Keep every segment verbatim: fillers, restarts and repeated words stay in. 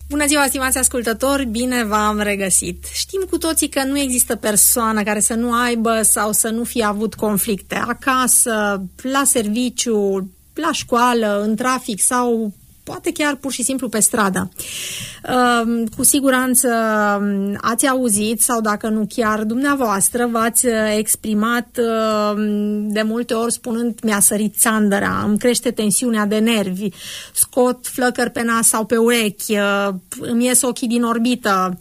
Bună ziua, stimați ascultători, bine v-am regăsit. Știm cu toții că nu există persoană care să nu aibă sau să nu fie avut conflicte acasă, la serviciu, la școală, în trafic sau poate chiar pur și simplu pe stradă. Cu siguranță ați auzit sau dacă nu chiar dumneavoastră v-ați exprimat de multe ori spunând mi-a sărit țandăra, îmi crește tensiunea de nervi, scot flăcări pe nas sau pe urechi, îmi ies ochii din orbită,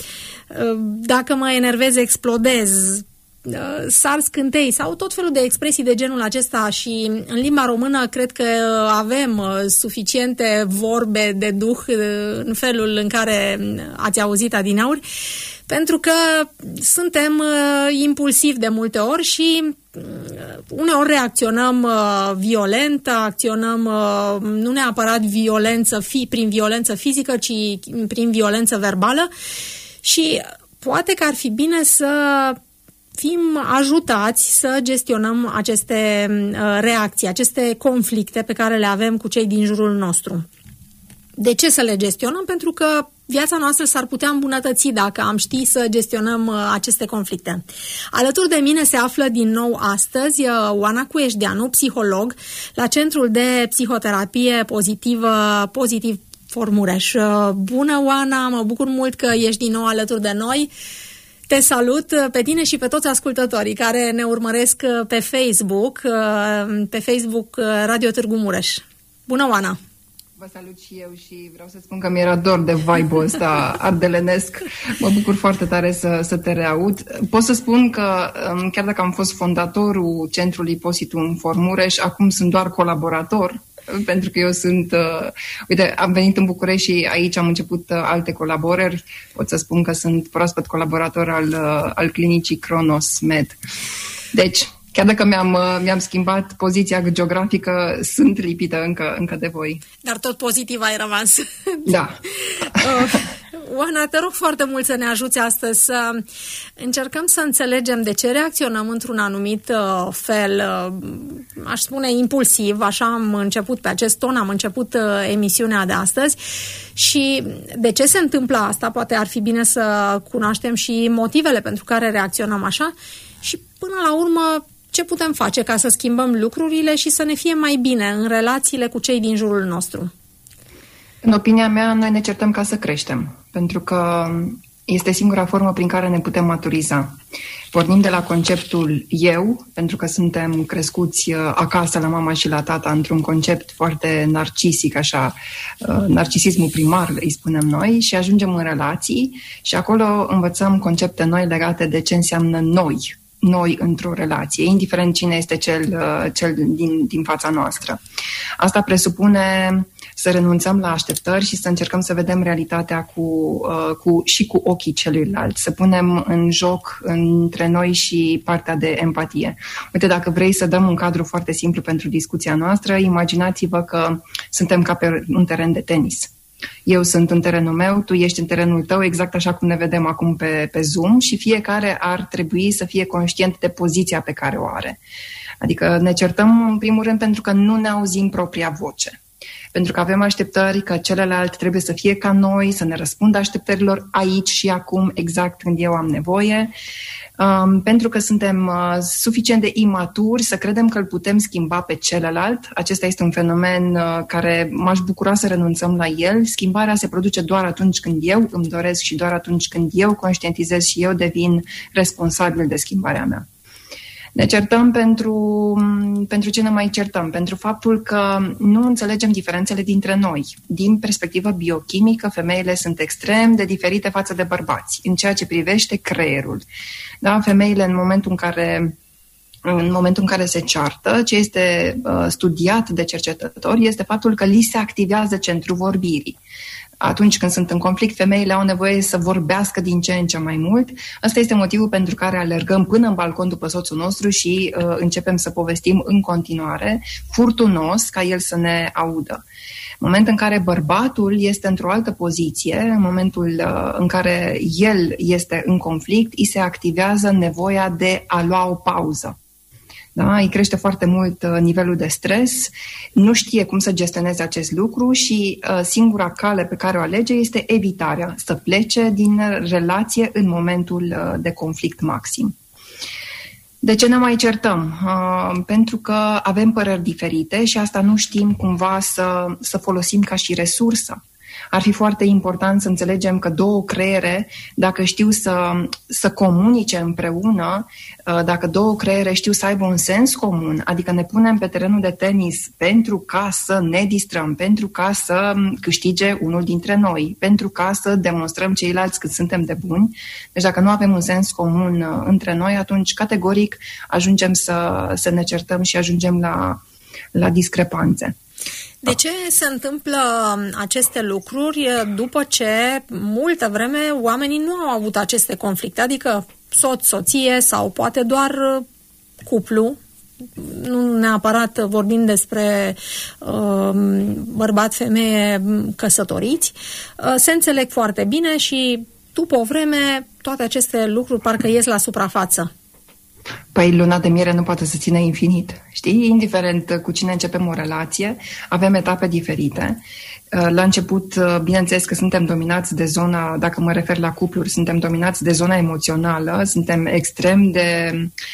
dacă mă enervez explodez, sar scântei sau tot felul de expresii de genul acesta și în limba română cred că avem suficiente vorbe de duh în felul în care ați auzit adineauri, pentru că suntem impulsivi de multe ori și uneori reacționăm violent, acționăm nu neapărat violență fi, prin violență fizică, ci prin violență verbală și poate că ar fi bine să fim ajutați să gestionăm aceste reacții, aceste conflicte pe care le avem cu cei din jurul nostru. De ce să le gestionăm? Pentru că viața noastră s-ar putea îmbunătăți dacă am ști să gestionăm aceste conflicte. Alături de mine se află din nou astăzi Oana Cuieșdeanu, psiholog, la Centrul de Psihoterapie Pozitivă Pozitiv Formureș. Bună, Oana, mă bucur mult că ești din nou alături de noi. Te salut pe tine și pe toți ascultătorii care ne urmăresc pe Facebook, pe Facebook Radio Târgu Mureș. Bună, Oana! Vă salut și eu și vreau să spun că mi-era dor de vibe-ul ăsta ardelenesc. Mă bucur foarte tare să, să te reaud. Pot să spun că chiar dacă am fost fondatorul Centrului Pozitiv Formureș, acum sunt doar colaborator, pentru că eu sunt, uh, uite, am venit în București și aici am început uh, alte colaborări. Pot să spun că sunt proaspăt colaborator al, uh, al clinicii Cronos Med. Deci, chiar dacă mi-am, uh, mi-am schimbat poziția geografică, sunt lipită încă, încă de voi. Dar tot pozitiv ai rămas. Da. uh, Oana, te rog foarte mult să ne ajuți astăzi să încercăm să înțelegem de ce reacționăm într-un anumit uh, fel, uh, aș spune impulsiv, așa am început pe acest ton, am început uh, emisiunea de astăzi și de ce se întâmplă asta, poate ar fi bine să cunoaștem și motivele pentru care reacționăm așa și până la urmă ce putem face ca să schimbăm lucrurile și să ne fie mai bine în relațiile cu cei din jurul nostru. În opinia mea, noi ne certăm ca să creștem, pentru că este singura formă prin care ne putem maturiza. Pornim de la conceptul eu, pentru că suntem crescuți acasă la mama și la tata într-un concept foarte narcisic, așa, narcisismul primar, îi spunem noi, și ajungem în relații și acolo învățăm concepte noi legate de ce înseamnă noi, noi într-o relație, indiferent cine este cel, cel din, din fața noastră. Asta presupune să renunțăm la așteptări și să încercăm să vedem realitatea cu, uh, cu, și cu ochii celuilalt, să punem în joc între noi și partea de empatie. Uite, dacă vrei să dăm un cadru foarte simplu pentru discuția noastră, imaginați-vă că suntem ca pe un teren de tenis. Eu sunt în terenul meu, tu ești în terenul tău, exact așa cum ne vedem acum pe, pe Zoom și fiecare ar trebui să fie conștient de poziția pe care o are. Adică ne certăm în primul rând pentru că nu ne auzim propria voce. Pentru că avem așteptări că celălalt trebuie să fie ca noi, să ne răspundă așteptărilor aici și acum, exact când eu am nevoie. Um, pentru că suntem uh, suficient de imaturi să credem că îl putem schimba pe celălalt. Acesta este un fenomen uh, care m-aș bucura să renunțăm la el. Schimbarea se produce doar atunci când eu îmi doresc și doar atunci când eu conștientizez și eu devin responsabil de schimbarea mea. Ne certăm pentru, pentru ce ne mai certăm? Pentru faptul că nu înțelegem diferențele dintre noi. Din perspectivă biochimică, femeile sunt extrem de diferite față de bărbați, în ceea ce privește creierul. Da? Femeile, în momentul în care, în momentul în care se ceartă, ce este uh, studiat de cercetători este faptul că li se activează centrul vorbirii. Atunci când sunt în conflict, femeile au nevoie să vorbească din ce în ce mai mult. Asta este motivul pentru care alergăm până în balcon după soțul nostru și uh, începem să povestim în continuare, furtunos, ca el să ne audă. În momentul în care bărbatul este într-o altă poziție, în momentul uh, în care el este în conflict, îi se activează nevoia de a lua o pauză. Da? Îi crește foarte mult uh, nivelul de stres, nu știe cum să gestioneze acest lucru și uh, singura cale pe care o alege este evitarea, să plece din relație în momentul uh, de conflict maxim. De ce ne mai certăm? Uh, pentru că avem păreri diferite și asta nu știm cumva să, să folosim ca și resursă. Ar fi foarte important să înțelegem că două creiere, dacă știu să, să comunice împreună, dacă două creiere știu să aibă un sens comun, adică ne punem pe terenul de tenis pentru ca să ne distrăm, pentru ca să câștige unul dintre noi, pentru ca să demonstrăm ceilalți cât suntem de buni. Deci dacă nu avem un sens comun între noi, atunci categoric ajungem să, să ne certăm și ajungem la, la discrepanțe. De ce se întâmplă aceste lucruri după ce multă vreme oamenii nu au avut aceste conflicte? Adică soț, soție sau poate doar cuplu, nu neapărat vorbim despre uh, bărbat-femeie căsătoriți, uh, se înțeleg foarte bine și după o vreme toate aceste lucruri parcă ies la suprafață. Păi luna de miere nu poate să țină infinit, știi? Indiferent cu cine începem o relație, avem etape diferite. La început, bineînțeles că suntem dominați de zona, dacă mă refer la cupluri, suntem dominați de zona emoțională, suntem extrem de,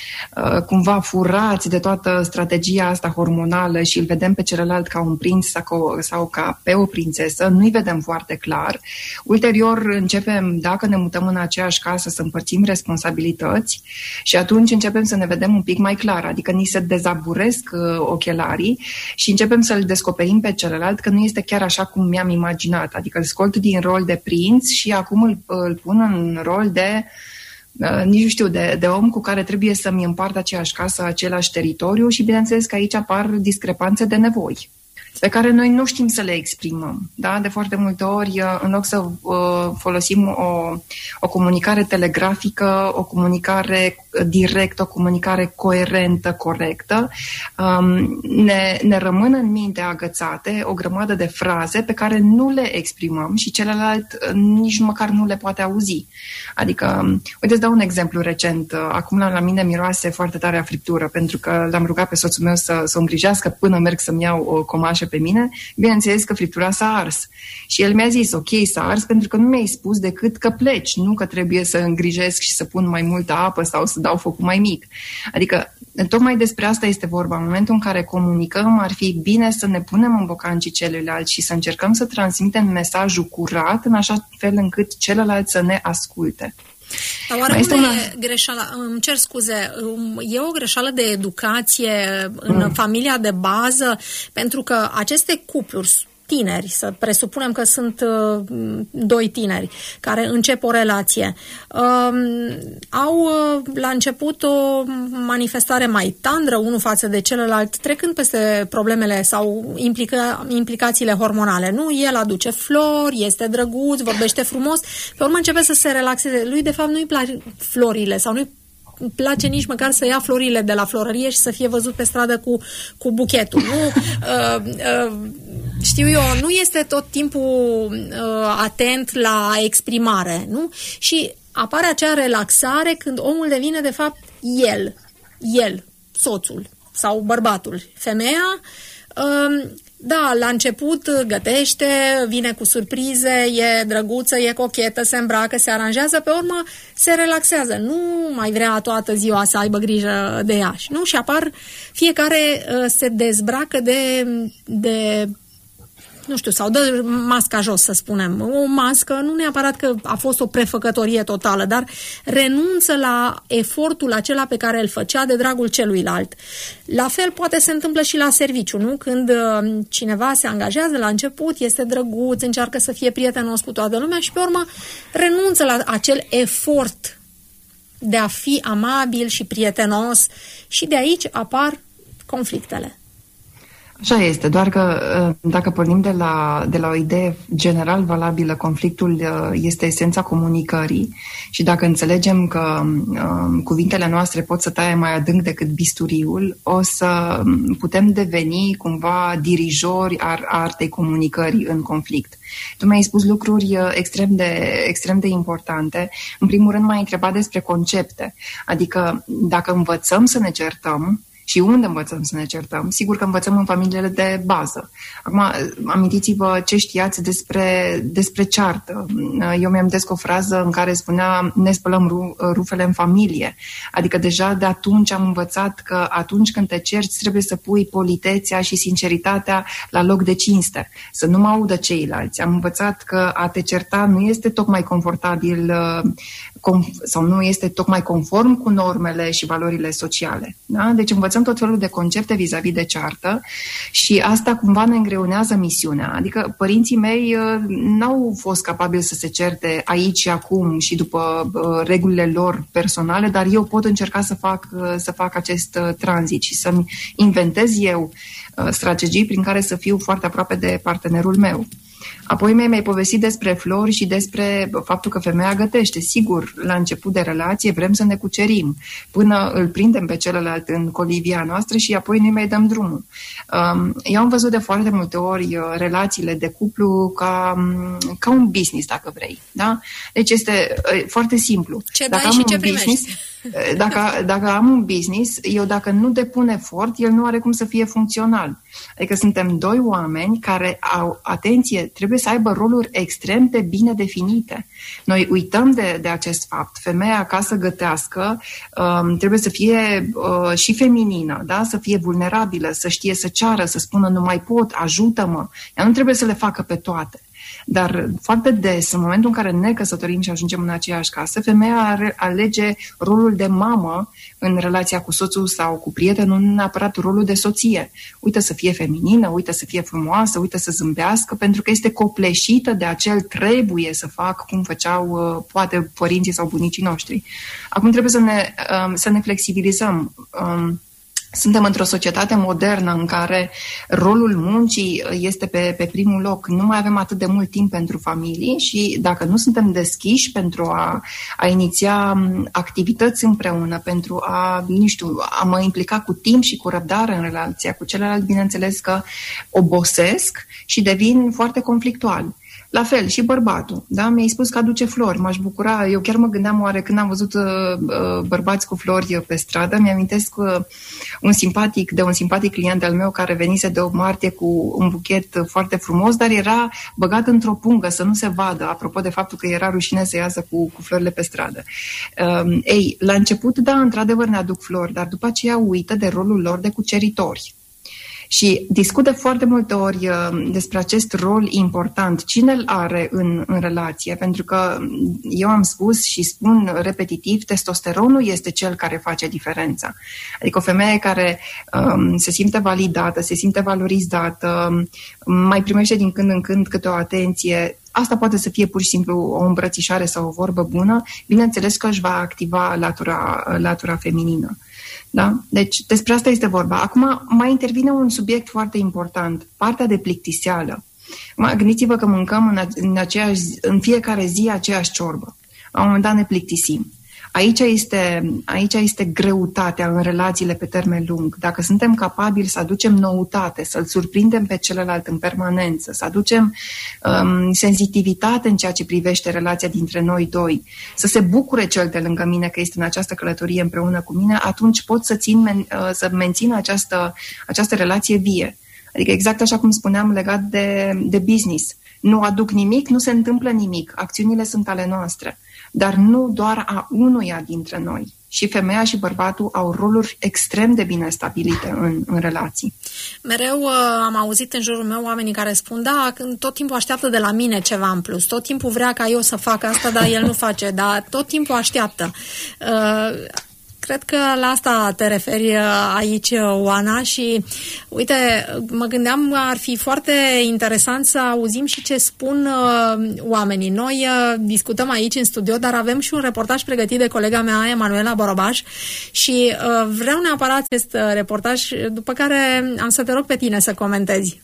cumva, furați de toată strategia asta hormonală și îl vedem pe celălalt ca un prinț sau, sau ca pe o prințesă, nu-i vedem foarte clar. Ulterior începem, dacă ne mutăm în aceeași casă, să împărțim responsabilități și atunci începem să ne vedem un pic mai clar, adică ni se dezaburesc ochelarii și începem să-l descoperim pe celălalt că nu este chiar așa cum mi-am imaginat, adică îl scot din rol de prinț și acum îl, îl pun în rol de, uh, nici nu știu, de, de om cu care trebuie să-mi împart aceeași casă, același teritoriu și bineînțeles că aici apar discrepanțe de nevoi pe care noi nu știm să le exprimăm. Da? De foarte multe ori, în loc să uh, folosim o, o comunicare telegrafică, o comunicare directă, o comunicare coerentă, corectă, um, ne, ne rămân în minte agățate o grămadă de fraze pe care nu le exprimăm și celălalt nici măcar nu le poate auzi. Adică, uite, îți dau un exemplu recent. Acum la mine miroase foarte tare a friptură, pentru că l-am rugat pe soțul meu să, să o îngrijească până merg să-mi iau o comașă pe mine. Bineînțeles că friptura s-a ars. Și el mi-a zis, ok, s-a ars pentru că nu mi-ai spus decât că pleci, nu că trebuie să îngrijesc și să pun mai multă apă sau să dau focul mai mic. Adică, tocmai despre asta este vorba. În momentul în care comunicăm, ar fi bine să ne punem în bocancii celuilalt și să încercăm să transmitem mesajul curat în așa fel încât celălalt să ne asculte. Dar oare unde una... e greșeala? Îmi cer scuze, e o greșeală de educație în mm. familia de bază? Pentru că aceste cupluri tineri, să presupunem că sunt uh, doi tineri care încep o relație, uh, au uh, la început o manifestare mai tandră unul față de celălalt, trecând peste problemele sau implica, implicațiile hormonale. Nu, el aduce flori, este drăguț, vorbește frumos, pe urmă începe să se relaxeze. Lui, de fapt, nu-i plac florile sau nu-i place nici măcar să ia florile de la florărie și să fie văzut pe stradă cu, cu buchetul. Nu, uh, uh, știu eu, nu este tot timpul uh, atent la exprimare, nu? Și apare acea relaxare când omul devine, de fapt, el, el, soțul sau bărbatul. Femeia, uh, da, la început gătește, vine cu surprize, e drăguță, e cochetă, se îmbracă, se aranjează, pe urmă se relaxează. Nu mai vrea toată ziua să aibă grijă de ea. Nu? Și apar, fiecare uh, se dezbracă de, de, nu știu, sau dă masca jos, să spunem. O mască, nu neapărat că a fost o prefăcătorie totală, dar renunță la efortul acela pe care îl făcea de dragul celuilalt. La fel poate se întâmplă și la serviciu, nu? Când uh, cineva se angajează la început, este drăguț, încearcă să fie prietenos cu toată lumea și pe urmă renunță la acel efort de a fi amabil și prietenos și de aici apar conflictele. Așa este, doar că dacă pornim de la, de la o idee general valabilă, conflictul este esența comunicării și dacă înțelegem că um, cuvintele noastre pot să taie mai adânc decât bisturiul, o să putem deveni cumva dirijori ar artei comunicării în conflict. Tu mi-ai spus lucruri extrem de, extrem de importante. În primul rând m-ai întrebat despre concepte, adică dacă învățăm să ne certăm, Și unde învățăm să ne certăm? Sigur că învățăm în familiile de bază. Acum, amintiți-vă ce știați despre, despre ceartă. Eu mi-amintesc o frază în care spunea ne spălăm ru, rufele în familie. Adică deja de atunci am învățat că atunci când te cerți trebuie să pui politețea și sinceritatea la loc de cinste. Să nu mă audă ceilalți. Am învățat că a te certa nu este tocmai confortabil sau nu este tocmai conform cu normele și valorile sociale. Da? Deci învățăm tot felul de concepte vis-a-vis de ceartă și asta cumva ne îngreunează misiunea. Adică părinții mei uh, n-au fost capabili să se certe aici și acum și după uh, regulile lor personale, dar eu pot încerca să fac, uh, să fac acest uh, tranzit și să-mi inventez eu uh, strategii prin care să fiu foarte aproape de partenerul meu. Apoi mi-ai povestit despre flori și despre faptul că femeia gătește. Sigur, la început de relație vrem să ne cucerim până îl prindem pe celălalt în colivia noastră și apoi nu-i mai dăm drumul. Eu am văzut de foarte multe ori relațiile de cuplu ca, ca un business, dacă vrei. Da? Deci este foarte simplu. Ce dai și ce primești. Business, dacă, dacă am un business, eu dacă nu depun efort, el nu are cum să fie funcțional. Adică suntem doi oameni care au, atenție, trebuie să aibă roluri extrem de bine definite. Noi uităm de, de acest fapt. Femeia, ca să gătească, um, trebuie să fie uh, și feminină, da? Să fie vulnerabilă, să știe să ceară, să spună nu mai pot, ajută-mă. Ea nu trebuie să le facă pe toate. Dar foarte des, în momentul în care ne căsătorim și ajungem în aceeași casă, femeia alege rolul de mamă în relația cu soțul sau cu prietenul, nu neapărat rolul de soție. Uită să fie feminină, uită să fie frumoasă, uită să zâmbească, pentru că este copleșită de acel trebuie să fac cum făceau poate părinții sau bunicii noștri. Acum trebuie să ne, să ne flexibilizăm. Suntem într-o societate modernă în care rolul muncii este pe, pe primul loc. Nu mai avem atât de mult timp pentru familii și dacă nu suntem deschiși pentru a, a iniția activități împreună, pentru a, nu știu, a mă implica cu timp și cu răbdare în relația cu celălalt, bineînțeles că obosesc și devin foarte conflictual. La fel, și bărbatul, da? Mi-ai spus că aduce flori, m-aș bucura. Eu chiar mă gândeam oare când am văzut uh, bărbați cu flori pe stradă, mi-amintesc uh, un simpatic, de un simpatic client al meu care venise de opt martie cu un buchet foarte frumos, dar era băgat într-o pungă să nu se vadă, apropo de faptul că era rușine să iasă cu, cu florile pe stradă. Uh, ei, la început, da, într-adevăr ne aduc flori, dar după aceea uită de rolul lor de cuceritori. Și discută foarte multe ori uh, despre acest rol important. Cine îl are în, în relație? Pentru că eu am spus și spun repetitiv, testosteronul este cel care face diferența. Adică o femeie care um, se simte validată, se simte valorizată, mai primește din când în când câte o atenție. Asta poate să fie pur și simplu o îmbrățișare sau o vorbă bună. Bineînțeles că își va activa latura, latura feminină. Da? Deci despre asta este vorba. Acum mai intervine un subiect foarte important, partea de plictiseală. Gândiți-vă că mâncăm în, în, aceeași, în fiecare zi aceeași ciorbă. La un moment dat ne plictisim. Aici este, aici este greutatea în relațiile pe termen lung. Dacă suntem capabili să aducem noutate, să-l surprindem pe celălalt în permanență, să aducem um, senzitivitate în ceea ce privește relația dintre noi doi, să se bucure cel de lângă mine că este în această călătorie împreună cu mine, atunci pot să, țin, uh, să mențin această, această relație vie. Adică exact așa cum spuneam legat de, de business. Nu aduc nimic, nu se întâmplă nimic. Acțiunile sunt ale noastre. Dar nu doar a unuia dintre noi. Și femeia și bărbatul au roluri extrem de bine stabilite în, în relații. Mereu uh, am auzit în jurul meu oamenii care spun, da, când tot timpul așteaptă de la mine ceva în plus, tot timpul vrea ca eu să fac asta, dar el nu face, dar tot timpul așteaptă. Uh, Cred că la asta te referi aici, Oana, și uite, mă gândeam, ar fi foarte interesant să auzim și ce spun uh, oamenii. Noi uh, discutăm aici în studio, dar avem și un reportaj pregătit de colega mea, Emanuela Borobaș, și uh, vreau neapărat acest reportaj, după care am să te rog pe tine să comentezi.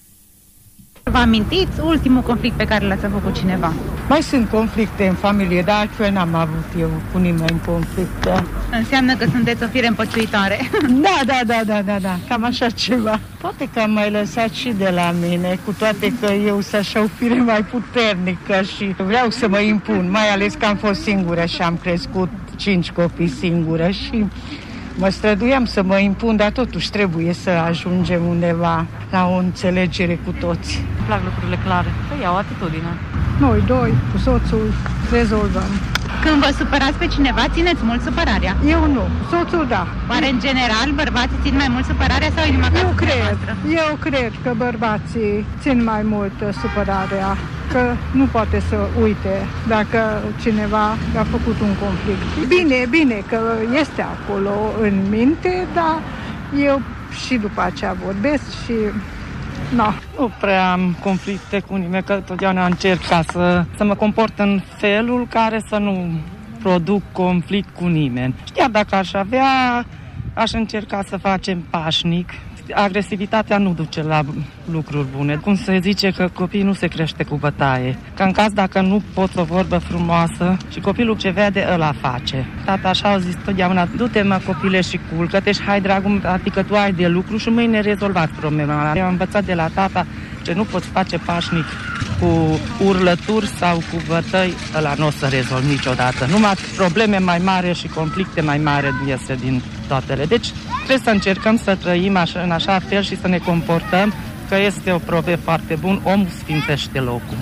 Vă amintiți ultimul conflict pe care l-ați avut cu cineva? Mai sunt conflicte în familie, dar altfel n-am avut eu cu nimeni conflicte. Înseamnă că sunteți o fire împăciuitoare. Da, da, da, da, da, da, cam așa ceva. Poate că am mai lăsat și de la mine, cu toate că eu sunt așa o fire mai puternică și vreau să mă impun, mai ales că am fost singură și am crescut cinci copii singură și Mă străduiam să mă impun, dar totuși trebuie să ajungem undeva la o înțelegere cu toți. Îmi plac lucrurile clare, că iau atitudine. Noi doi, cu soțul, rezolvăm. Când vă supărați pe cineva, țineți mult supărarea? Eu nu, soțul da. Oare în general bărbații țin mai mult supărarea sau inima ca Eu cred, dumneavoastră? eu cred că bărbații țin mai mult supărarea, că nu poate să uite dacă cineva a făcut un conflict. Bine, bine că este acolo în minte, dar eu și după aceea vorbesc și... No. Nu prea am conflicte cu nimeni, că totdeauna încerc ca să, să mă comport în felul care să nu produc conflict cu nimeni. Chiar dacă aș avea, aș încerca să facem pașnic. Agresivitatea nu duce la lucruri bune. Cum se zice că copiii nu se crește cu bătaie. Că în caz dacă nu poți o vorbă frumoasă și copilul ce vede, ăla face. Tata așa au zis totdeauna, du-te mă copile și culcă-te și hai dragul, adică tu ai de lucru și mâine rezolvați problema. Eu am învățat de la tata că nu poți face pașnic cu urlături sau cu bătăi, ăla nu o să rezolv niciodată. Numai probleme mai mari și conflicte mai mari iese din toatele. Deci trebuie să încercăm să trăim așa, în așa fel și să ne comportăm, că este o probe foarte bun, omul sfințește locul.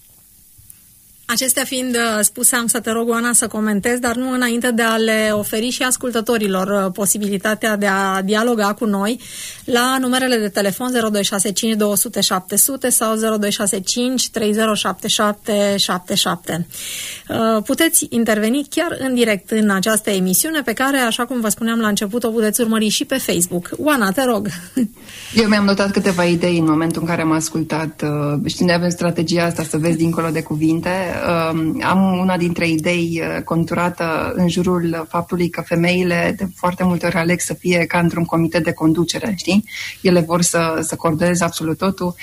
Acestea fiind spuse, am să te rog, Oana, să comentezi, dar nu înainte de a le oferi și ascultătorilor posibilitatea de a dialoga cu noi la numerele de telefon zero doi șase cinci două zero zero șapte zero zero sau zero doi șase cinci trei zero șapte șapte șapte șapte. Puteți interveni chiar în direct în această emisiune pe care, așa cum vă spuneam la început, o puteți urmări și pe Facebook. Oana, te rog! Eu mi-am notat câteva idei în momentul în care am ascultat. Știi, noi avem strategia asta să vezi dincolo de cuvinte. Am una dintre idei conturată în jurul faptului că femeile de foarte multe ori aleg să fie ca într-un comitet de conducere, știi? Ele vor să, să coordoneze absolut totul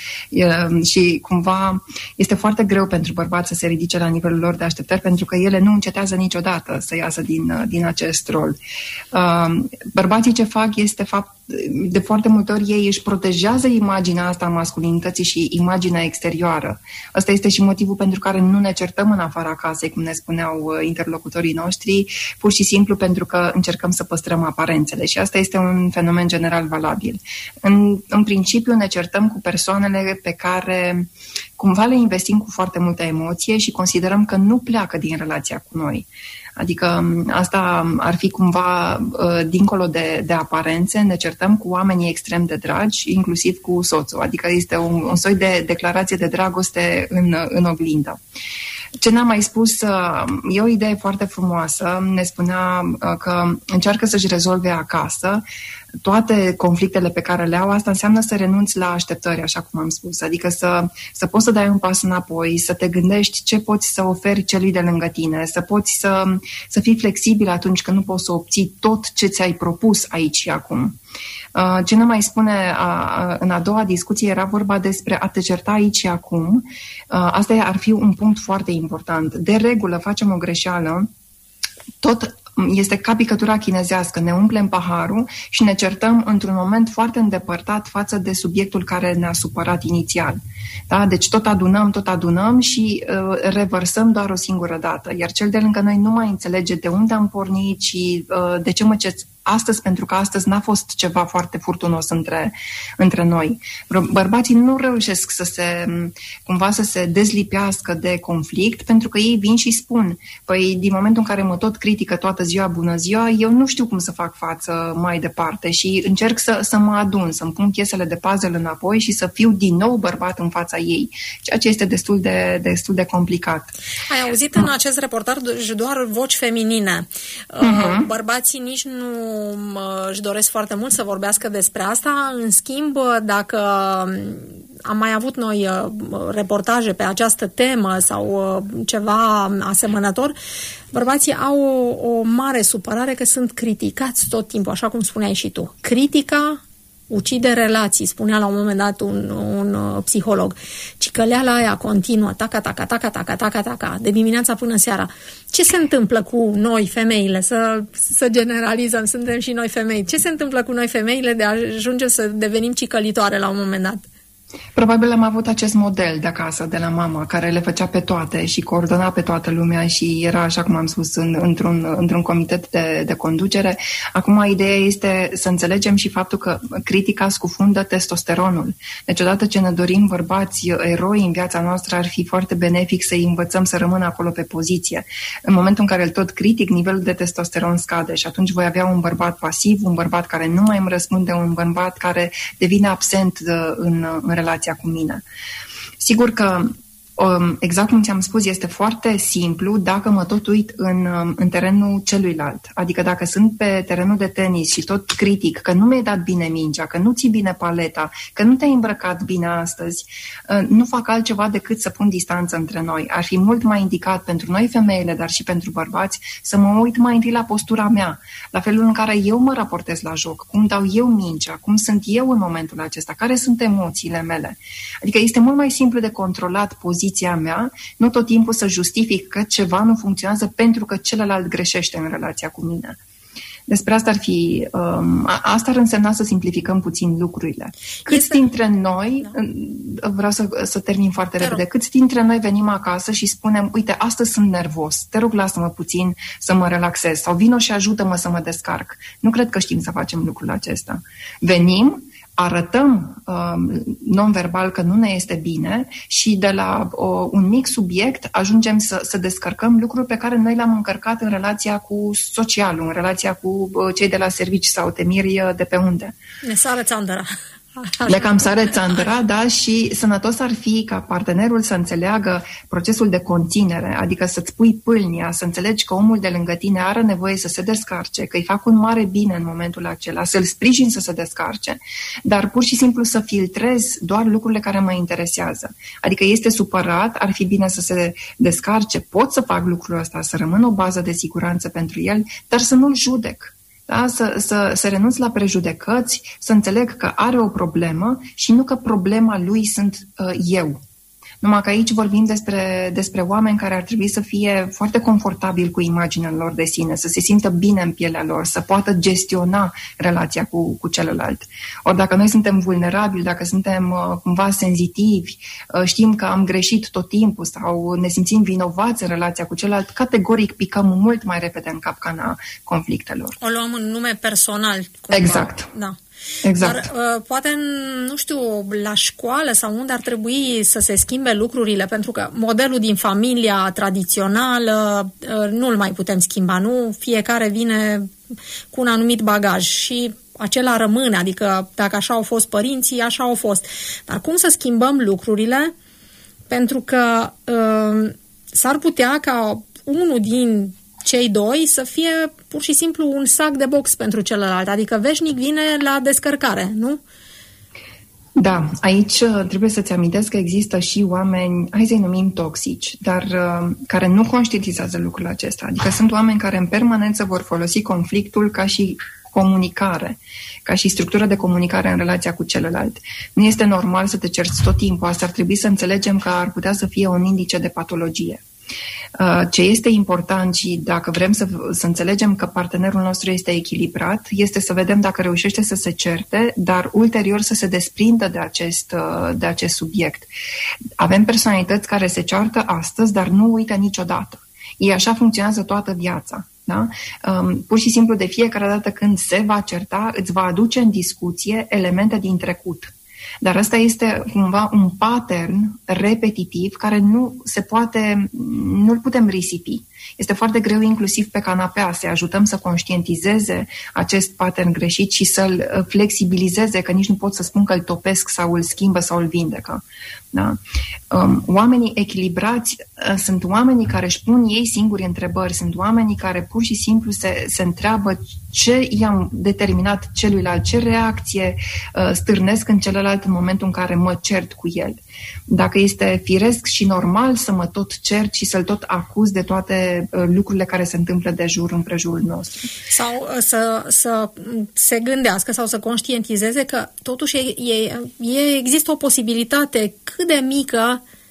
și cumva este foarte greu pentru bărbați să se ridice la nivelul lor de așteptări pentru că ele nu încetează niciodată să iasă din, din acest rol. Bărbații ce fac este fapt de foarte multe ori ei își protejează imaginea asta a masculinității și imaginea exterioară. Asta este și motivul pentru care nu ne certăm în afara casei, cum ne spuneau interlocutorii noștri, pur și simplu pentru că încercăm să păstrăm aparențele și asta este un fenomen general valabil. În, în principiu ne certăm cu persoanele pe care cumva le investim cu foarte multă emoție și considerăm că nu pleacă din relația cu noi. Adică asta ar fi cumva uh, dincolo de, de aparențe, ne certăm cu oamenii extrem de dragi, inclusiv cu soțul. Adică este un, un soi de declarație de dragoste în, în oglindă. Ce n-am mai spus, uh, e o idee foarte frumoasă, ne spunea uh, că încearcă să-și rezolve acasă toate conflictele pe care le au, asta înseamnă să renunți la așteptări, așa cum am spus. Adică să, să poți să dai un pas înapoi, să te gândești ce poți să oferi celui de lângă tine, să poți să, să fii flexibil atunci când nu poți să obții tot ce ți-ai propus aici și acum. Ce ne mai spune în a doua discuție era vorba despre a te certa aici și acum. Asta ar fi un punct foarte important. De regulă facem o greșeală, tot este ca picătura chinezească, ne umplem paharul și ne certăm într-un moment foarte îndepărtat față de subiectul care ne-a supărat inițial. Da? Deci tot adunăm, tot adunăm și uh, revărsăm doar o singură dată. Iar cel de lângă noi nu mai înțelege de unde am pornit și uh, de ce mă cer astăzi, pentru că astăzi n-a fost ceva foarte furtunos între, între noi. Bărbații nu reușesc să se, cumva să se dezlipească de conflict, pentru că ei vin și spun, păi din momentul în care mă tot critică toată ziua, bună ziua, eu nu știu cum să fac față mai departe și încerc să, să mă adun, să-mi pun piesele de puzzle înapoi și să fiu din nou bărbat în fața ei, ceea ce este destul de, destul de complicat. Ai auzit în acest reportaj doar voci feminine. Uh-huh. Bărbații nici nu își doresc foarte mult să vorbească despre asta. În schimb, dacă am mai avut noi reportaje pe această temă sau ceva asemănător, bărbații au o, o mare supărare că sunt criticați tot timpul, așa cum spuneai și tu. Critica ucide relații, spunea la un moment dat un, un psiholog. Cicăleala aia continuă, taca, taca, taca, taca, taca, taca, de dimineața până seara. Ce se întâmplă cu noi, femeile? Să, să generalizăm, suntem și noi femei. Ce se întâmplă cu noi, femeile, de a ajunge să devenim cicălitoare la un moment dat? Probabil am avut acest model de acasă, de la mama, care le făcea pe toate și coordona pe toată lumea și era, așa cum am spus, în, într-un, într-un comitet de, de conducere. Acum, ideea este să înțelegem și faptul că critica scufundă testosteronul. Deci, odată ce ne dorim bărbați eroi în viața noastră, ar fi foarte benefic să-i învățăm să rămână acolo pe poziție. În momentul în care îl tot critic, nivelul de testosteron scade și atunci voi avea un bărbat pasiv, un bărbat care nu mai îmi răspunde, un bărbat care devine absent în, în relația cu mine. Sigur că, exact cum ți-am spus, este foarte simplu dacă mă tot uit în, în terenul celuilalt. Adică dacă sunt pe terenul de tenis și tot critic că nu mi-ai dat bine mingea, că nu ții bine paleta, că nu te-ai îmbrăcat bine astăzi, nu fac altceva decât să pun distanță între noi. Ar fi mult mai indicat pentru noi femeile, dar și pentru bărbați, să mă uit mai întâi la postura mea, la felul în care eu mă raportez la joc, cum dau eu mingea, cum sunt eu în momentul acesta, care sunt emoțiile mele. Adică este mult mai simplu de controlat poziția mea, nu tot timpul să justific că ceva nu funcționează pentru că celălalt greșește în relația cu mine. Despre asta ar fi, um, asta ar însemna să simplificăm puțin lucrurile. Câți este... dintre noi, da. vreau să, să termin foarte te repede, rog. Câți dintre noi venim acasă și spunem, uite, astăzi sunt nervos, te rog, lasă-mă puțin să mă relaxez sau vino și ajută-mă să mă descarc. Nu cred că știm să facem lucrul acesta. Venim, arătăm um, non-verbal că nu ne este bine și de la o, un mic subiect ajungem să, să descărcăm lucruri pe care noi le-am încărcat în relația cu socialul, în relația cu uh, cei de la servici sau te miri de pe unde. Ne sară țandăra. Le cam sare țandăra, da, și sănătos ar fi ca partenerul să înțeleagă procesul de conținere, adică să-ți pui pâlnia, să înțelegi că omul de lângă tine are nevoie să se descarce, că îi fac un mare bine în momentul acela, să-l sprijin să se descarce, dar pur și simplu să filtrez doar lucrurile care mă interesează. Adică este supărat, ar fi bine să se descarce, pot să fac lucrul ăsta, să rămân o bază de siguranță pentru el, dar să nu-l judec. Da? Să, să, să renunț la prejudecăți, să înțeleg că are o problemă și nu că problema lui sunt uh, eu. Numai că aici vorbim despre, despre oameni care ar trebui să fie foarte confortabili cu imaginea lor de sine, să se simtă bine în pielea lor, să poată gestiona relația cu, cu celălalt. Ori dacă noi suntem vulnerabili, dacă suntem uh, cumva senzitivi, uh, știm că am greșit tot timpul sau ne simțim vinovați în relația cu celălalt, categoric picăm mult mai repede în capcana conflictelor. O luăm în nume personal. Cumva. Exact. Da. Exact. Dar uh, poate, nu știu, la școală sau unde ar trebui să se schimbe lucrurile, pentru că modelul din familia tradițională uh, nu-l mai putem schimba, nu? Fiecare vine cu un anumit bagaj și acela rămâne, adică dacă așa au fost părinții, așa au fost. Dar cum să schimbăm lucrurile? Pentru că uh, s-ar putea ca unul din cei doi să fie pur și simplu un sac de box pentru celălalt, adică veșnic vine la descărcare, nu? Da, aici trebuie să-ți amintesc că există și oameni, hai să-i numim toxici, dar uh, care nu conștientizează lucrul acesta. Adică sunt oameni care în permanență vor folosi conflictul ca și comunicare, ca și structură de comunicare în relația cu celălalt. Nu este normal să te cerți tot timpul, asta ar trebui să înțelegem că ar putea să fie un indice de patologie. Ce este important și dacă vrem să, să înțelegem că partenerul nostru este echilibrat, este să vedem dacă reușește să se certe, dar ulterior să se desprindă de acest, de acest subiect. Avem personalități care se ceartă astăzi, dar nu uită niciodată. Ei așa funcționează toată viața. Da? Um, pur și simplu de fiecare dată când se va certa, îți va aduce în discuție elemente din trecut. Dar ăsta este cumva un pattern repetitiv care nu se poate, nu-l putem risipi. Este foarte greu inclusiv pe canapea să ajutăm să conștientizeze acest pattern greșit și să-l flexibilizeze, că nici nu pot să spun că îl topesc sau îl schimbă sau îl vindecă. Da? Um, oamenii echilibrați uh, sunt oamenii care își pun ei singuri întrebări, sunt oamenii care pur și simplu se, se întreabă ce i-am determinat celuilalt, ce reacție uh, stârnesc în celălalt în momentul în care mă cert cu el. Dacă este firesc și normal să mă tot cert și să-l tot acuz de toate uh, lucrurile care se întâmplă de jur împrejurul nostru. Sau uh, să, să se gândească sau să conștientizeze că totuși e, e, e, există o posibilitate cât de mică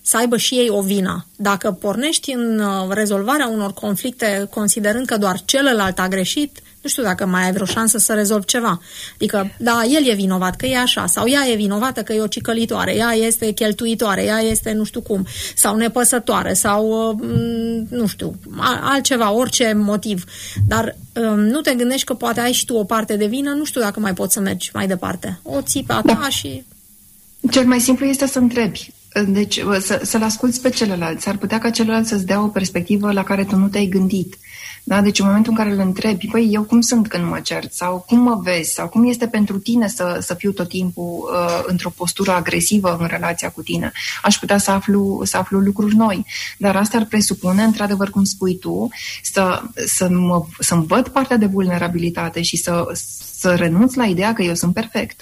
să aibă și ei o vină. Dacă pornești în rezolvarea unor conflicte considerând că doar celălalt a greșit, nu știu dacă mai ai vreo șansă să rezolvi ceva. Adică, da, el e vinovat că e așa, sau ea e vinovată că e o cicălitoare, ea este cheltuitoare, ea este nu știu cum, sau nepăsătoare, sau nu știu, altceva, orice motiv. Dar nu te gândești că poate ai și tu o parte de vină, nu știu dacă mai poți să mergi mai departe. O ții pe a ta da. și... Cel mai simplu este să întrebi. Deci să, să-l asculți pe celălalt. S-ar putea ca celălalt să-ți dea o perspectivă la care tu nu te-ai gândit. Da? Deci în momentul în care îl întrebi, păi, eu cum sunt când mă cert? Sau cum mă vezi? Sau cum este pentru tine să, să fiu tot timpul uh, într-o postură agresivă în relația cu tine? Aș putea să aflu, să aflu lucruri noi. Dar asta ar presupune, într-adevăr, cum spui tu, să, să mă, să-mi văd partea de vulnerabilitate și să, să renunț la ideea că eu sunt perfect.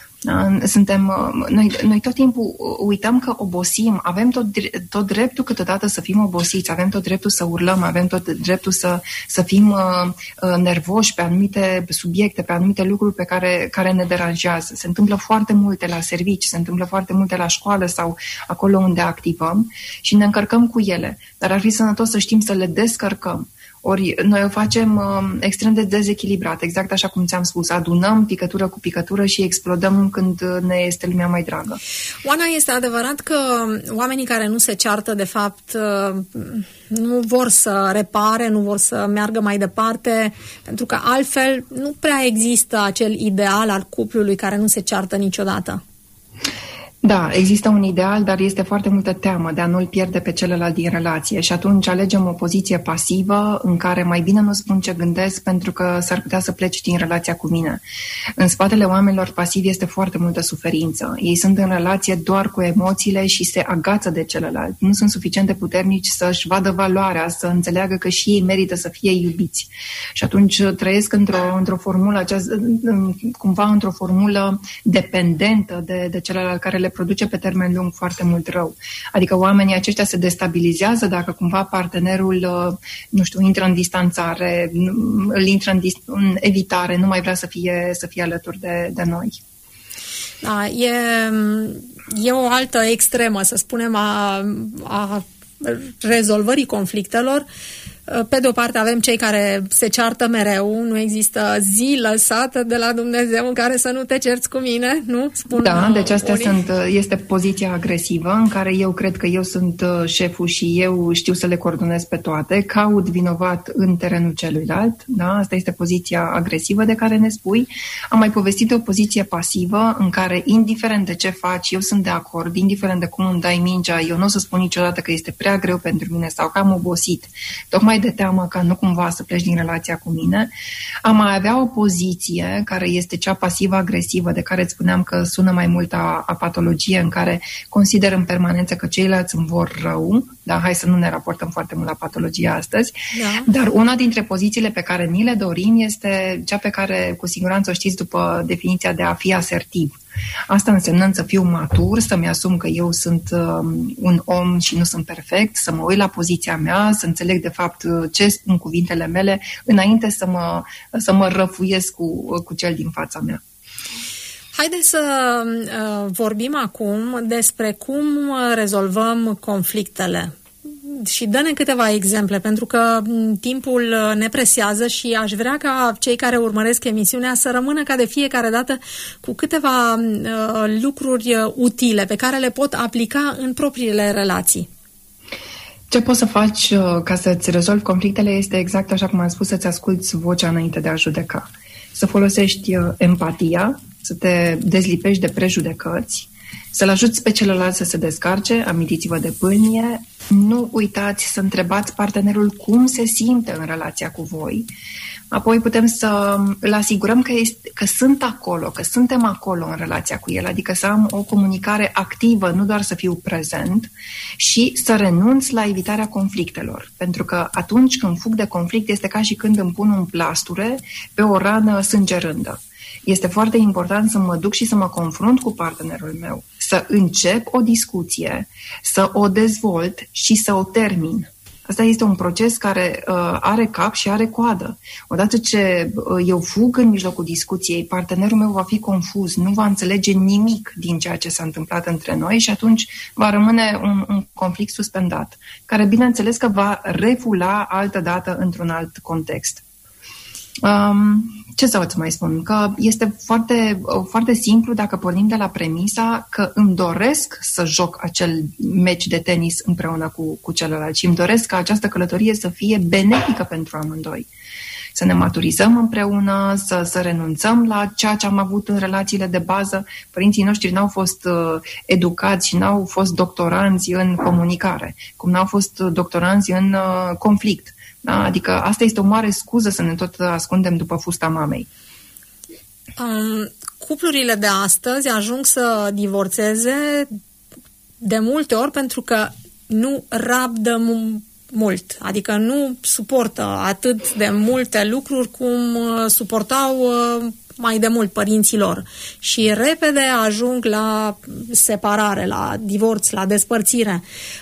Suntem, noi, noi tot timpul uităm că obosim, avem tot, tot dreptul câteodată să fim obosiți, avem tot dreptul să urlăm, avem tot dreptul să, să fim uh, nervoși pe anumite subiecte, pe anumite lucruri pe care, care ne deranjează. Se întâmplă foarte multe la servici, se întâmplă foarte multe la școală sau acolo unde activăm și ne încărcăm cu ele. Dar ar fi sănătos să știm să le descărcăm. Ori noi o facem uh, extrem de dezechilibrat, exact așa cum ți-am spus, adunăm picătură cu picătură și explodăm când ne este lumea mai dragă. Oana, este adevărat că oamenii care nu se ceartă, de fapt, uh, nu vor să repare, nu vor să meargă mai departe, pentru că altfel nu prea există acel ideal al cuplului care nu se ceartă niciodată. Da, există un ideal, dar este foarte multă teamă de a nu-l pierde pe celălalt din relație și atunci alegem o poziție pasivă în care mai bine nu spun ce gândesc pentru că s-ar putea să pleci din relația cu mine. În spatele oamenilor pasivi este foarte multă suferință. Ei sunt în relație doar cu emoțiile și se agață de celălalt. Nu sunt suficient de puternici să-și vadă valoarea, să înțeleagă că și ei merită să fie iubiți. Și atunci trăiesc într-o, într-o formulă, această, cumva într-o formulă dependentă de, de celălalt care le produce pe termen lung foarte mult rău. Adică oamenii aceștia se destabilizează dacă cumva partenerul, nu știu, intră în distanțare, îl intră în, dis- în evitare, nu mai vrea să fie, să fie alături de, de noi. Da, e, e o altă extremă, să spunem, a, a rezolvării conflictelor. Pe de o parte avem cei care se ceartă mereu, nu există zi lăsată de la Dumnezeu în care să nu te cerți cu mine, nu? Spun da, deci astea unii. sunt, este poziția agresivă în care eu cred că eu sunt șeful și eu știu să le coordonez pe toate, caut vinovat în terenul celuilalt, da? Asta este poziția agresivă de care ne spui. Am mai povestit de o poziție pasivă în care, indiferent de ce faci, eu sunt de acord, indiferent de cum îmi dai mingea, eu nu o să spun niciodată că este prea greu pentru mine sau că am obosit. Tocmai de teamă ca nu cumva să pleci din relația cu mine, am mai avea o poziție care este cea pasivă-agresivă, de care îți spuneam că sună mai mult a, a patologie, în care consider în permanență că ceilalți îmi vor rău, dar hai să nu ne raportăm foarte mult la patologie astăzi, da. Dar una dintre pozițiile pe care ni le dorim este cea pe care cu siguranță o știți după definiția de a fi asertiv. Asta însemnând să fiu matur, să-mi asum că eu sunt um, un om și nu sunt perfect, să mă uit la poziția mea, să înțeleg de fapt ce spun cuvintele mele, înainte să mă, să mă răfuiesc cu, cu cel din fața mea. Haideți să uh, vorbim acum despre cum rezolvăm conflictele. Și dă-ne câteva exemple, pentru că timpul ne presează și aș vrea ca cei care urmăresc emisiunea să rămână ca de fiecare dată cu câteva uh, lucruri utile pe care le pot aplica în propriile relații. Ce poți să faci uh, ca să-ți rezolvi conflictele este exact așa cum am spus, să-ți asculți vocea înainte de a judeca. Să folosești uh, empatia, să te dezlipești de prejudecăți, să-l ajuți pe celălalt să se descarce, amintiți-vă de pâlnie, nu uitați să întrebați partenerul cum se simte în relația cu voi. Apoi putem să îl asigurăm că, este, că sunt acolo, că suntem acolo în relația cu el, adică să am o comunicare activă, nu doar să fiu prezent, și să renunț la evitarea conflictelor. Pentru că atunci când fug de conflict este ca și când îmi pun un plasture pe o rană sângerândă. Este foarte important să mă duc și să mă confrunt cu partenerul meu, să încep o discuție, să o dezvolt și să o termin. Asta este un proces care uh, are cap și are coadă. Odată ce uh, eu fug în mijlocul discuției, partenerul meu va fi confuz, nu va înțelege nimic din ceea ce s-a întâmplat între noi și atunci va rămâne un, un conflict suspendat, care bineînțeles că va refula altă dată într-un alt context. Um, ce să îți mai spun? Că este foarte, foarte simplu dacă pornim de la premisa că îmi doresc să joc acel meci de tenis împreună cu, cu celălalt și îmi doresc ca această călătorie să fie benefică pentru amândoi. Să ne maturizăm împreună, să, să renunțăm la ceea ce am avut în relațiile de bază. Părinții noștri n-au fost uh, educați și n-au fost doctoranți în comunicare, cum n-au fost doctoranți în uh, conflict. Da? Adică asta este o mare scuză să ne tot ascundem după fusta mamei. Um, cuplurile de astăzi ajung să divorțeze de multe ori pentru că nu rabdă mult, adică nu suportă atât de multe lucruri cum suportau mai de mult părinții lor și repede ajung la separare, la divorț, la despărțire.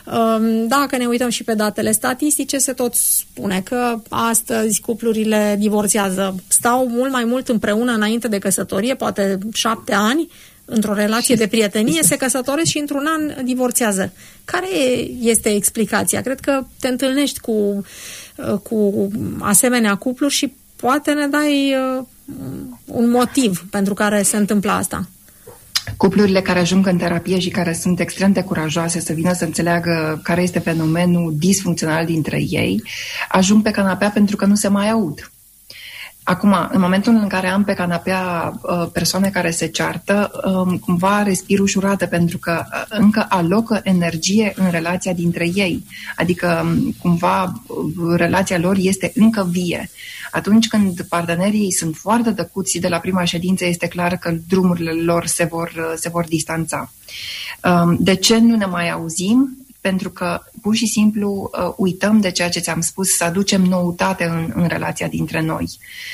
Dacă ne uităm și pe datele statistice, se tot spune că astăzi cuplurile divorțează. Stau mult mai mult împreună înainte de căsătorie, poate șapte ani, într-o relație de prietenie, se căsătoresc și într-un an divorțează. Care este explicația? Cred că te întâlnești cu, cu asemenea cupluri și poate ne dai un motiv pentru care se întâmplă asta. Cuplurile care ajung în terapie și care sunt extrem de curajoase să vină să înțeleagă care este fenomenul disfuncțional dintre ei, ajung pe canapea pentru că nu se mai aud. Acum, în momentul în care am pe canapea uh, persoane care se ceartă, uh, cumva respir ușurată pentru că uh, încă alocă energie în relația dintre ei. Adică um, cumva uh, relația lor este încă vie. Atunci când partenerii sunt foarte tăcuți de la prima ședință, este clar că drumurile lor se vor, uh, se vor distanța. Uh, de ce nu ne mai auzim? Pentru că pur și simplu uh, uităm de ceea ce ți-am spus, să aducem noutate în, în relația dintre noi.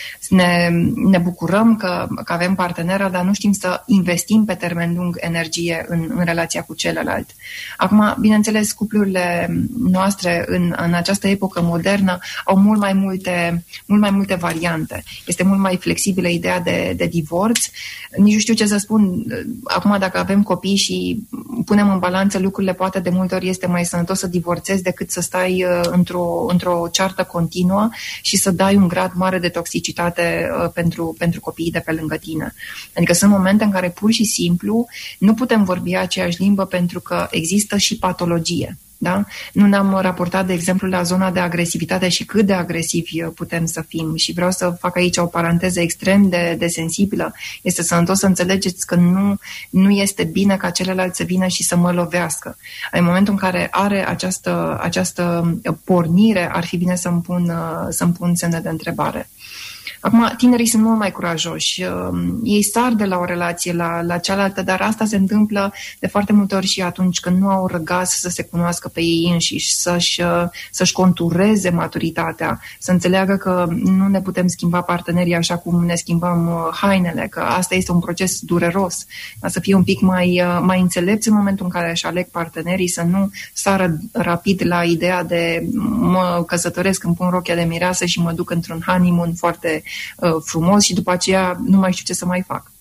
Ne, ne bucurăm că, că avem partenera, dar nu știm să investim pe termen lung energie în, în relația cu celălalt. Acum, bineînțeles, cuplurile noastre în, în această epocă modernă au mult mai multe, mult mai multe variante. Este mult mai flexibilă ideea de, de divorț. Nici nu știu ce să spun. Acum, dacă avem copii și punem în balanță lucrurile, poate de multe ori este mai sănătos să divorțezi decât să stai uh, într-o, într-o ceartă continuă și să dai un grad mare de toxicitate uh, pentru, pentru copiii de pe lângă tine. Adică sunt momente în care pur și simplu nu putem vorbi aceeași limbă pentru că există și patologie. Da? Nu ne-am raportat, de exemplu, la zona de agresivitate și cât de agresivi putem să fim. Și vreau să fac aici o paranteză extrem de, de sensibilă. Este sănătos să înțelegeți că nu, nu este bine ca celălalt să vină și să mă lovească. În momentul în care are această, această pornire, ar fi bine să-mi pun, să-mi pun semne de întrebare. Acum, tinerii sunt mult mai curajoși. Ei sar de la o relație la, la cealaltă, dar asta se întâmplă de foarte multe ori și atunci când nu au răgaz să se cunoască pe ei înșiși, să-și, să-și contureze maturitatea, să înțeleagă că nu ne putem schimba partenerii așa cum ne schimbăm hainele, că asta este un proces dureros, dar să fie un pic mai, mai înțelepți în momentul în care își aleg partenerii, să nu sară rapid la ideea de mă căsătoresc, îmi pun rochia de mireasă și mă duc într-un honeymoon foarte frumos și după aceea nu mai știu ce să mai fac.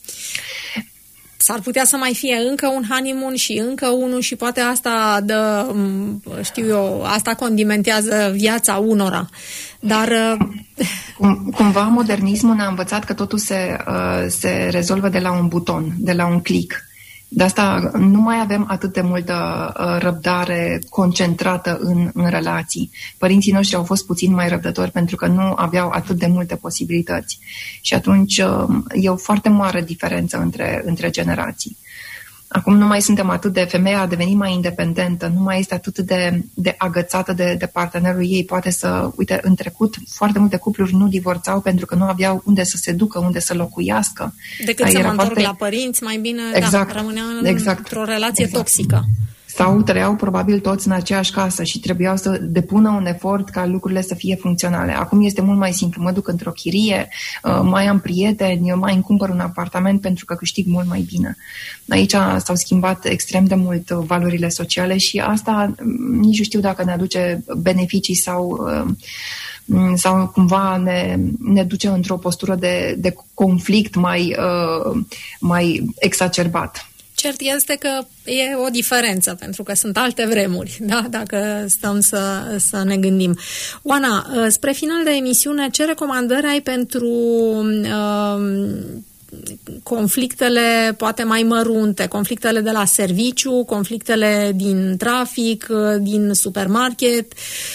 S-ar putea să mai fie încă un honeymoon și încă unul și poate asta dă, știu eu, asta condimentează viața unora. Dar Cum, cumva modernismul ne-a învățat că totul se, se rezolvă de la un buton, de la un click. De asta nu mai avem atât de multă uh, răbdare concentrată în, în relații. Părinții noștri au fost puțin mai răbdători pentru că nu aveau atât de multe posibilități. Și atunci uh, e o foarte mare diferență între, între generații. Acum nu mai suntem atât de... Femeia a devenit mai independentă, nu mai este atât de, de agățată de, de partenerul ei. Poate să... Uite, în trecut, foarte multe cupluri nu divorțau pentru că nu aveau unde să se ducă, unde să locuiască. Decât să mă întorc foarte... la părinți, mai bine exact, da, rămânea în, exact, într-o relație exact. toxică. Sau trăiau probabil toți în aceeași casă și trebuiau să depună un efort ca lucrurile să fie funcționale. Acum este mult mai simplu. Mă duc într-o chirie, mai am prieteni, mai îmi cumpăr un apartament pentru că câștig mult mai bine. Aici s-au schimbat extrem de mult valorile sociale și asta nici nu știu dacă ne aduce beneficii sau, sau cumva ne, ne duce într-o postură de, de conflict mai, mai exacerbat. Cert este că e o diferență, pentru că sunt alte vremuri, da? Dacă stăm să, să ne gândim. Oana, spre final de emisiune, ce recomandări ai pentru uh, conflictele poate mai mărunte, conflictele de la serviciu, conflictele din trafic, din supermarket?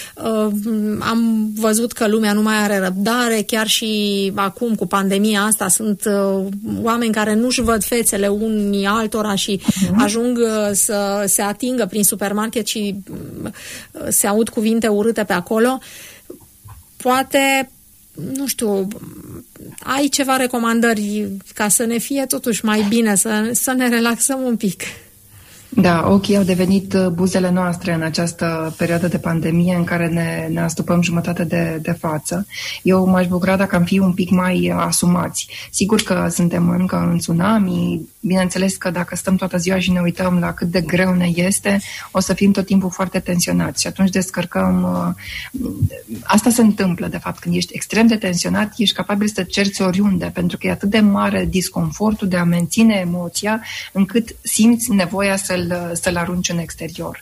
Am văzut că lumea nu mai are răbdare, chiar și acum cu pandemia asta sunt oameni care nu-și văd fețele unii altora și uh-huh. ajung să se atingă prin supermarket și se aud cuvinte urâte pe acolo. Poate, nu știu, ai ceva recomandări ca să ne fie totuși mai bine, să, să ne relaxăm un pic? Da, ochii au devenit buzele noastre în această perioadă de pandemie în care ne, ne astupăm jumătate de, de față. Eu m-aș bucura dacă am fi un pic mai asumați. Sigur că suntem încă în tsunami, bineînțeles că dacă stăm toată ziua și ne uităm la cât de greu ne este, o să fim tot timpul foarte tensionați și atunci descărcăm... Asta se întâmplă, de fapt, când ești extrem de tensionat, ești capabil să cerți oriunde, pentru că e atât de mare disconfortul de a menține emoția, încât simți nevoia să să-l arunci în exterior.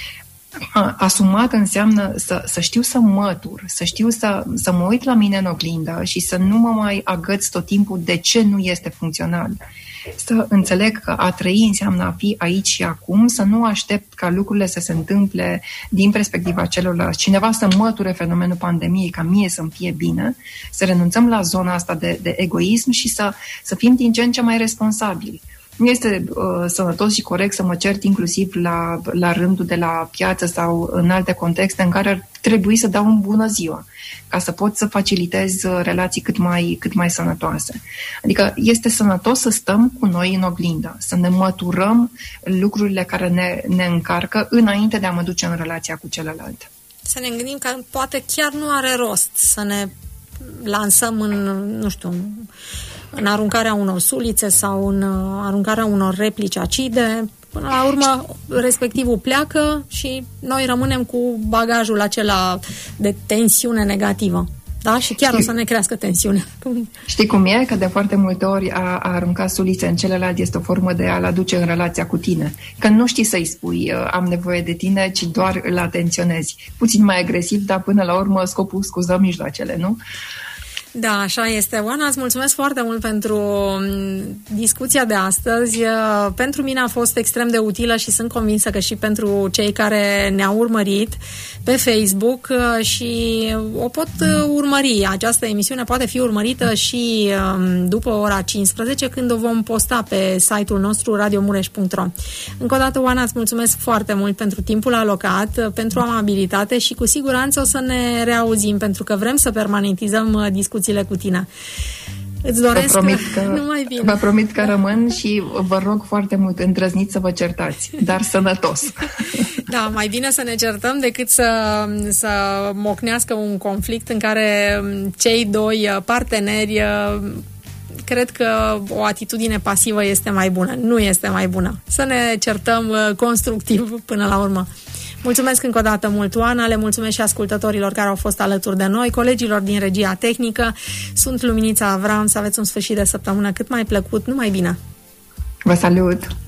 Asumat înseamnă să, să știu să mătur, să știu să, să mă uit la mine în oglindă și să nu mă mai agăț tot timpul de ce nu este funcțional. Să înțeleg că a trăi înseamnă a fi aici și acum, să nu aștept ca lucrurile să se întâmple din perspectiva celorlalți. Cineva să măture fenomenul pandemiei ca mie să-mi fie bine, să renunțăm la zona asta de, de egoism și să, să fim din ce în ce mai responsabili. Nu este uh, sănătos și corect să mă cert inclusiv la, la rândul de la piață sau în alte contexte în care ar trebui să dau un bună ziua, ca să pot să facilitez relații cât mai, cât mai sănătoase. Adică este sănătos să stăm cu noi în oglindă, să ne măturăm lucrurile care ne, ne încarcă înainte de a mă duce în relația cu celălalt. Să ne gândim că poate chiar nu are rost să ne lansăm în, nu știu, în aruncarea unor sulițe sau în aruncarea unor replici acide. Până la urmă, respectivul pleacă și noi rămânem cu bagajul acela de tensiune negativă. Da? Și chiar Știi, o să ne crească tensiunea. Știi cum e? Că de foarte multe ori a, a arunca sulițe în celălalt este o formă de a-l aduce în relația cu tine. Că nu știi să-i spui am nevoie de tine, ci doar îl atenționezi. Puțin mai agresiv, dar până la urmă scopul scuză mijloacele, nu? Da, așa este. Oana, îți mulțumesc foarte mult pentru discuția de astăzi. Pentru mine a fost extrem de utilă și sunt convinsă că și pentru cei care ne-au urmărit pe Facebook și o pot urmări. Această emisiune poate fi urmărită și după ora cincisprezece, când o vom posta pe site-ul nostru radio mureș punct ro. Încă o dată, Oana, îți mulțumesc foarte mult pentru timpul alocat, pentru amabilitate și cu siguranță o să ne reauzim, pentru că vrem să permanentizăm discuția cu tine. Îți doresc vă promit că, numai bine. Vă promit că rămân și vă rog foarte mult, îndrăzniți să vă certați, dar sănătos. Da, mai bine să ne certăm decât să, să mocnească un conflict în care cei doi parteneri, cred că o atitudine pasivă este mai bună. Nu este mai bună. Să ne certăm constructiv până la urmă. Mulțumesc încă o dată mult, Oana, le mulțumesc și ascultătorilor care au fost alături de noi, colegilor din regia tehnică. Sunt Luminița Avram, să aveți un sfârșit de săptămână cât mai plăcut, numai bine! Vă salut!